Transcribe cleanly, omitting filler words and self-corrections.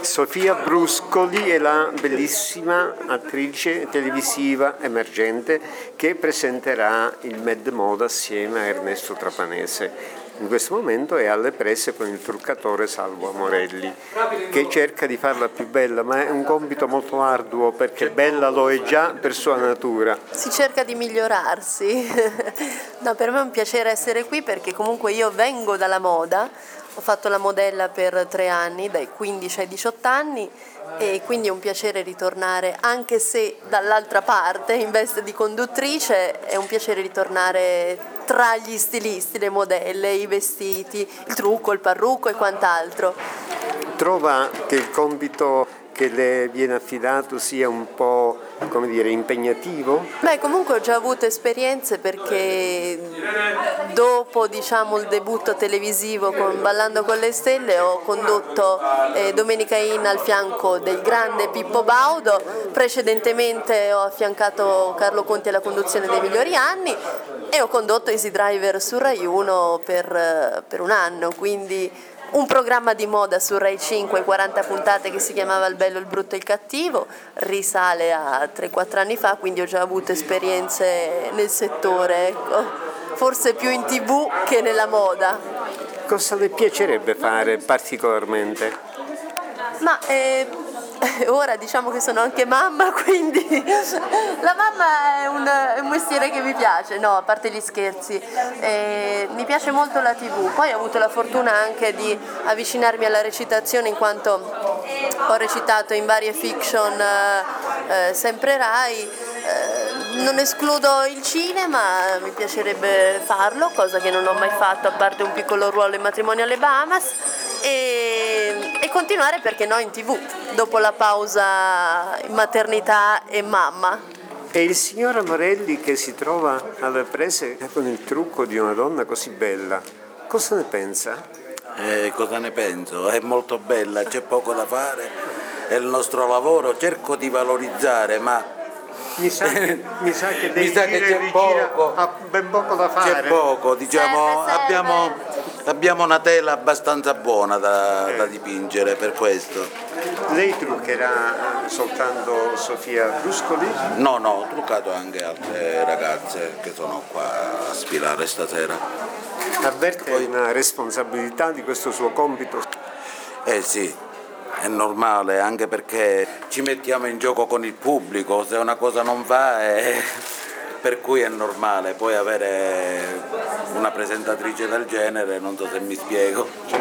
Sofia Bruscoli è la bellissima attrice televisiva emergente che presenterà il Med Moda assieme a Ernesto Trapanese. In questo momento è alle prese con il truccatore Salvo Amorelli, che cerca di farla più bella, ma è un compito molto arduo perché bella lo è già per sua natura. Si cerca di migliorarsi. No, per me è un piacere essere qui perché comunque io vengo dalla moda, ho fatto la modella per 3 anni, dai 15 ai 18 anni, e quindi è un piacere ritornare, anche se dall'altra parte, in veste di conduttrice, è un piacere ritornare tra gli stilisti, le modelle, i vestiti, il trucco, il parrucco e quant'altro. Trova che il compito che le viene affidato sia un po', come dire, impegnativo? Beh, comunque ho già avuto esperienze perché dopo, diciamo, il debutto televisivo con Ballando con le Stelle ho condotto Domenica In al fianco del grande Pippo Baudo, precedentemente ho affiancato Carlo Conti alla conduzione dei Migliori Anni e ho condotto Easy Driver su Rai 1 per un anno, quindi un programma di moda su Rai 5, 40 puntate, che si chiamava Il bello, il brutto e il cattivo, risale a 3-4 anni fa, quindi ho già avuto esperienze nel settore, ecco. Forse più in TV che nella moda. Cosa le piacerebbe fare particolarmente? Ma ora diciamo che sono anche mamma, quindi la mamma è un mestiere che mi piace, no, a parte gli scherzi, mi piace molto la TV, poi ho avuto la fortuna anche di avvicinarmi alla recitazione in quanto ho recitato in varie fiction sempre Rai, non escludo il cinema, mi piacerebbe farlo, cosa che non ho mai fatto a parte un piccolo ruolo in Matrimonio alle Bahamas, e continuare, perché no, in TV dopo la pausa in maternità e mamma. E il signor Amorelli, che si trova alle prese con il trucco di una donna così bella, cosa ne pensa? Cosa ne penso? È molto bella, c'è poco da fare, è il nostro lavoro, cerco di valorizzare, ma Mi sa che c'è poco. ha ben poco da fare. C'è poco, diciamo, Serve. abbiamo una tela abbastanza buona da dipingere per questo. Lei truccherà soltanto Sofia Bruscoli? No, ho truccato anche altre ragazze che sono qua a sfilare stasera. Avverte una responsabilità di questo suo compito? Sì, è normale, anche perché ci mettiamo in gioco con il pubblico, se una cosa non va per cui è normale. Poi avere una presentatrice del genere, non so se mi spiego.